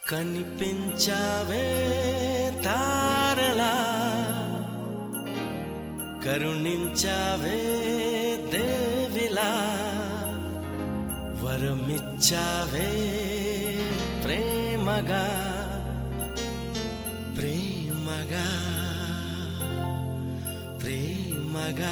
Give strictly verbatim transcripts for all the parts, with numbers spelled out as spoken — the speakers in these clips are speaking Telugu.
కనిపించావే తారలా కరుణించావే దేవిలా వరమిచ్చావే ప్రేమగా ప్రేమగా ప్రేమగా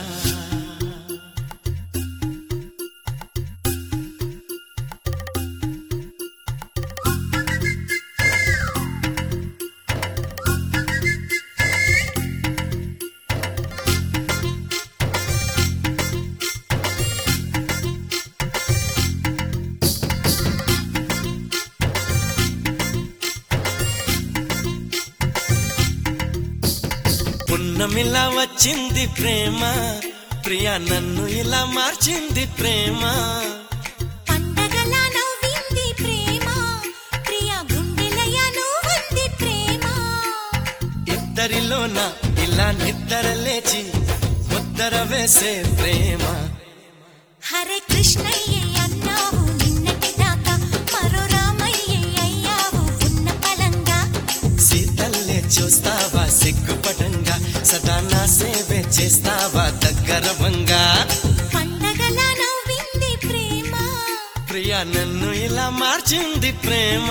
పున్నమిలా వచ్చింది ప్రేమ ప్రియా నన్ను ఇలా మార్చింది ప్రేమ పండగలా నవ్వింది ప్రేమ ప్రియా గుండెలయ నువ్వుంది ప్రేమ ఇద్దరిలోన ఇలా నిద్ర లేచి ముద్దర వేసే ప్రేమ హరే కృష్ణయ్య అన్నావు నిన్నటి దాకా మరో రామయ్య అయ్యావు ఉన్న పలంగా సీతల్లే చూస్తావా సిగ్గుపటంగా సదా నా సేవే చేస్తావా దగ్గరవంగా పండగలా నవ్వింది ప్రేమ ప్రియా నన్ను ఇలా మార్చింది ప్రేమ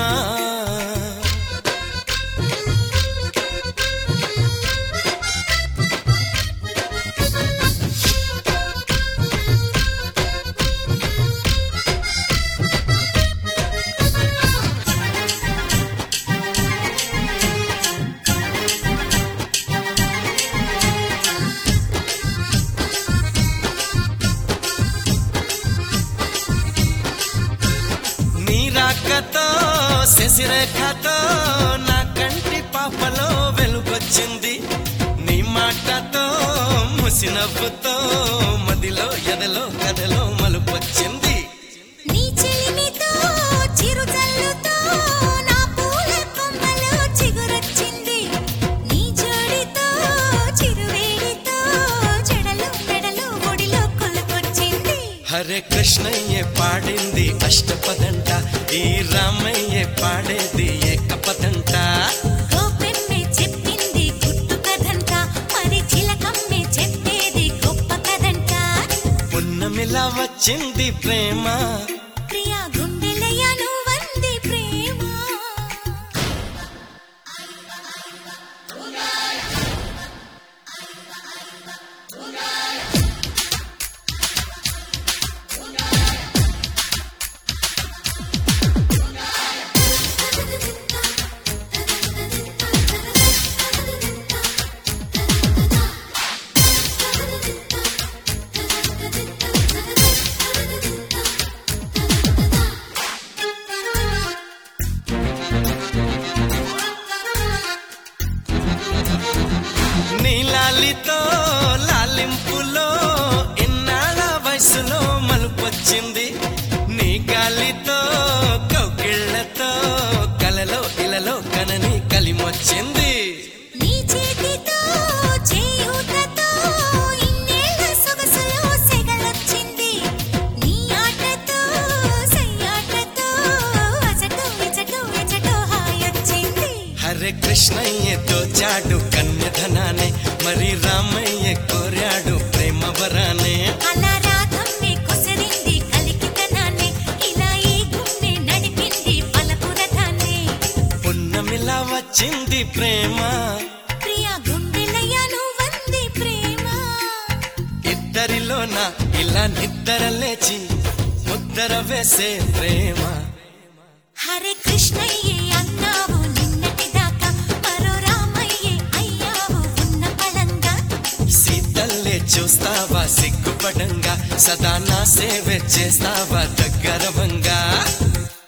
రాకతో శశిరేఖతో నా కంటి పాపలో వెలుగొచ్చింది నీ మాటతో ముసినవ్వుతో మదిలో ఎదలో కథలో మలుపొచ్చింది నీ చెలిమితో చిరుజల్లుతో నా పూల కొమ్మలో చిగురొచ్చింది నీ జోడితో చిరువేడితో జడలు మెడలు ఒడిలో కొలుకొచ్చింది హరే కృష్ణయ్య పాడింది అష్టపదంట ఈ రామయ్య పాడేది ఏకపదంట గోపెమ్మే చెప్పింది గుట్టు కథంట మరి చిలకమ్మే చెప్పేది గొప్ప కథంట పున్నమిలా వచ్చింది ప్రేమ ప్రియా గుండెలయ నువ్వంది ప్రేమ నీలాలితో లాలింపులో ఇన్నాళ్ళ వయసులో మలుపొచ్చింది నీ గాలితో కౌకిళ్లతో కలలో ఇలలో కనని కలిమొచ్చింది నీ చేతితో చేయూతతో ఇన్నేళ్ల సొగసులో సెగలొచ్చింది నీ ఆటతో సయ్యాటతో అచటో ఇచటో ఇచటో హాయొచ్చింది హరే కృష్ణయ్యతో చాడు కన్యధనానే మరి రామయ్య కోరాడు ప్రేమ వరానే అలా రాధమ్మే కొసరింది కలికితనాన్ని ఇలా ఈ గుండె నడిపింది పలపురథాన్ని పున్నమిలా వచ్చింది ప్రేమ ప్రియా గుండెలయ నువ్వంది ప్రేమ ఇద్దరిలోన ఇలా నిద్ర లేచి ముద్దర వేసే ప్రేమ హరే కృష్ణయ్య అన్నావు నిన్నటి దాకా మరో రామయ్య అయ్యావు ఉన్న పలంగా సీతల్లే చూస్తావా సిగ్గుపడంగా సదా నా సేవ చేస్తావా దగ్గరవంగా